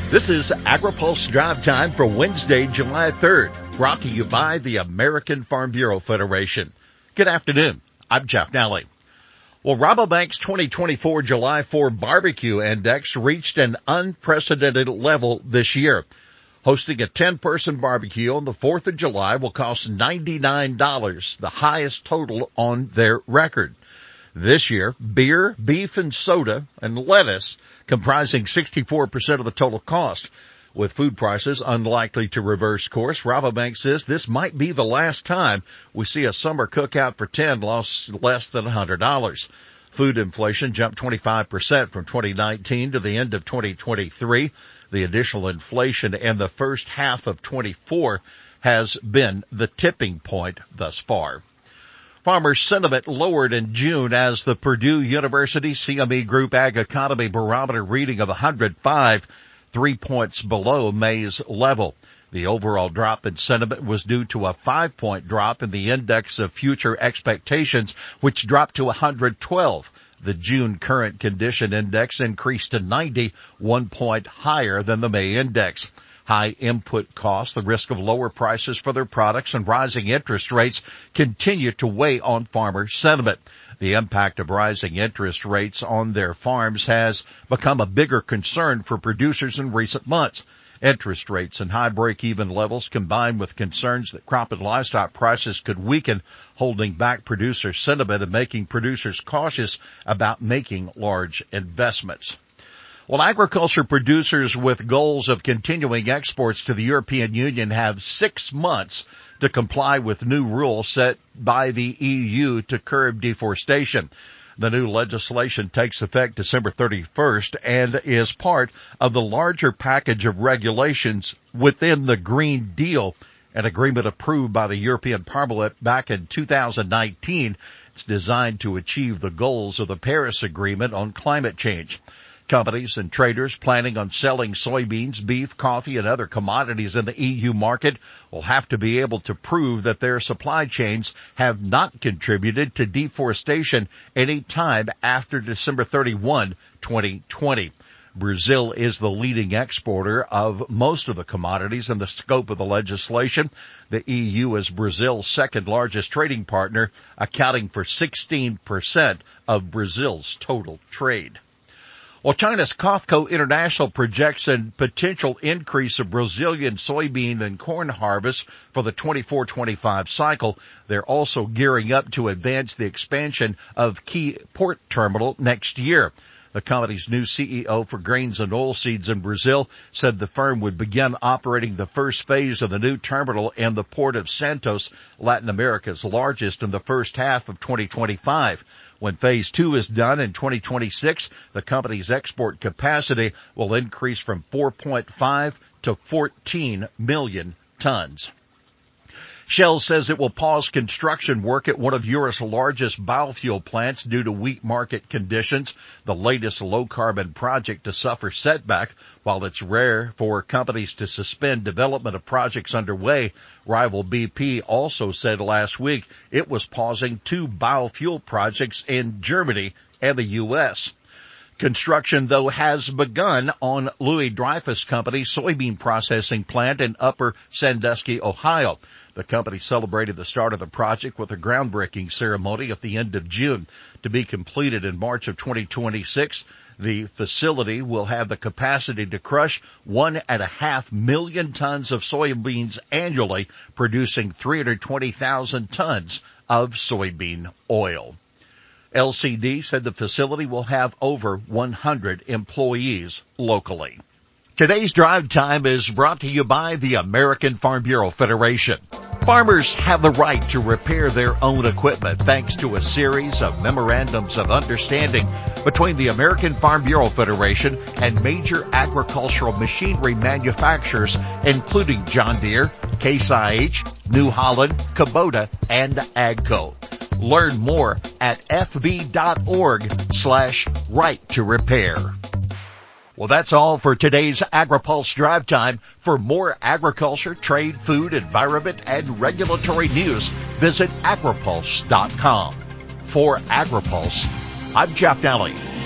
This is AgriPulse Drive Time for Wednesday, July 3rd, brought to you by the American Farm Bureau Federation. Good afternoon. I'm Jeff Nally. Well, Rabobank's 2024 July 4 barbecue index reached an unprecedented level this year. Hosting a 10-person barbecue on the 4th of July will cost $99, the highest total on their record. This year, beer, beef, and soda, and lettuce comprising 64% of the total cost. With food prices unlikely to reverse course, Rabobank says this might be the last time we see a summer cookout for 10 lost less than $100. Food inflation jumped 25% from 2019 to the end of 2023. The additional inflation in the first half of 24 has been the tipping point thus far. Farmer sentiment lowered in June as the Purdue University CME Group Ag Economy Barometer reading of 105, 3 points below May's level. The overall drop in sentiment was due to a 5-point drop in the index of future expectations, which dropped to 112. The June current condition index increased to 90, 1 point higher than the May index. High input costs, the risk of lower prices for their products, and rising interest rates continue to weigh on farmer sentiment. The impact of rising interest rates on their farms has become a bigger concern for producers in recent months. Interest rates and high break-even levels combined with concerns that crop and livestock prices could weaken, holding back producer sentiment and making producers cautious about making large investments. Well, agriculture producers with goals of continuing exports to the European Union have 6 months to comply with new rules set by the EU to curb deforestation. The new legislation takes effect December 31st and is part of the larger package of regulations within the Green Deal, an agreement approved by the European Parliament back in 2019. It's designed to achieve the goals of the Paris Agreement on climate change. Companies and traders planning on selling soybeans, beef, coffee, and other commodities in the EU market will have to be able to prove that their supply chains have not contributed to deforestation any time after December 31, 2020. Brazil is the leading exporter of most of the commodities in the scope of the legislation. The EU is Brazil's second largest trading partner, accounting for 16% of Brazil's total trade. Well, China's COFCO International projects a potential increase of Brazilian soybean and corn harvest for the 24-25 cycle. They're also gearing up to advance the expansion of key port terminal next year. The company's new CEO for grains and oilseeds in Brazil said the firm would begin operating the first phase of the new terminal in the port of Santos, Latin America's largest, in the first half of 2025. When phase 2 is done in 2026, the company's export capacity will increase from 4.5 to 14 million tons. Shell says it will pause construction work at one of Europe's largest biofuel plants due to weak market conditions, the latest low-carbon project to suffer setback. While it's rare for companies to suspend development of projects underway, rival BP also said last week it was pausing 2 biofuel projects in Germany and the U.S. Construction, though, has begun on Louis Dreyfus Company's soybean processing plant in Upper Sandusky, Ohio. The company celebrated the start of the project with a groundbreaking ceremony at the end of June. To be completed in March of 2026, the facility will have the capacity to crush 1.5 million tons of soybeans annually, producing 320,000 tons of soybean oil. LCD said the facility will have over 100 employees locally. Today's Drive Time is brought to you by the American Farm Bureau Federation. Farmers have the right to repair their own equipment thanks to a series of memorandums of understanding between the American Farm Bureau Federation and major agricultural machinery manufacturers, including John Deere, Case IH, New Holland, Kubota, and AGCO. Learn more at fb.org/right to repair. Well, that's all for today's AgriPulse Drive Time. For more agriculture, trade, food, environment, and regulatory news, visit agripulse.com. For AgriPulse, I'm Jeff Nally.